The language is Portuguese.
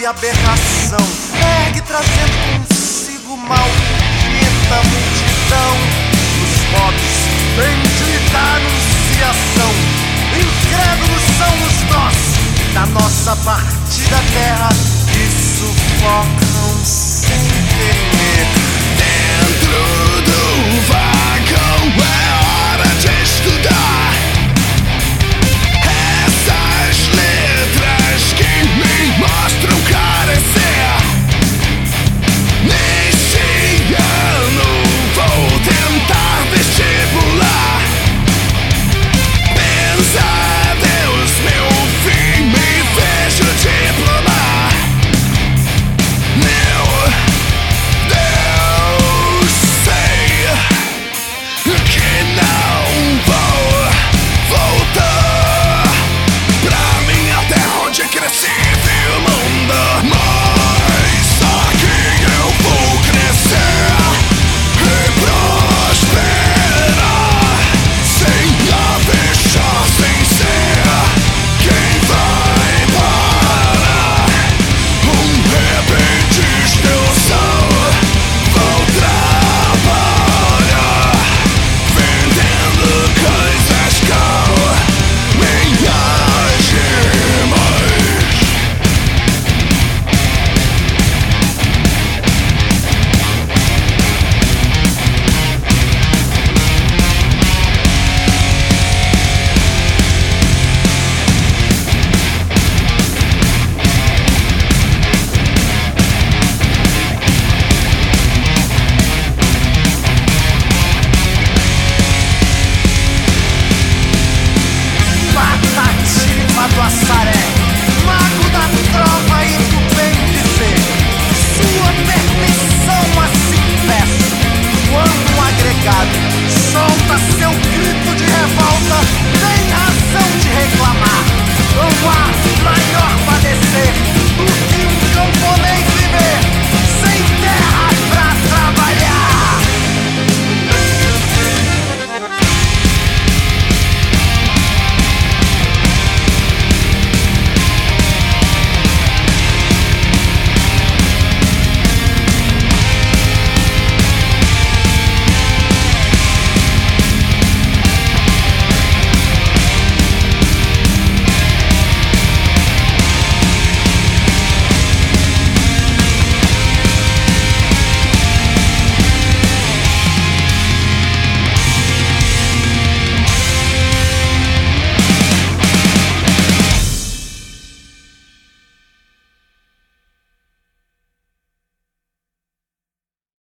e aberração. Ergue trazendo consigo maldita multidão. Os votos bendita anunciação. Incrédulos são os nós da nossa partida terra que sufocam sem temer. Dentro do vagão é hora de estudar essas letras que me mostram carecer. Neste ano vou tentar vestibular. Pesadeus, meu fim, me vejo diplomar. Meu Deus, sei que não vou voltar pra minha terra onde cresci e vi o mundo. Mas aqui eu vou crescer e prosperar, sem avexar, sem ser quem vai parar. Repentista eu sou, vou trabalhar vendendo coisas com minhas rimas. Patativa do Assaré, mago da trova e do bem dizer, sua permissão assim peço. Quando um agregado solta seu grito de revolta, tem razão de reclamar.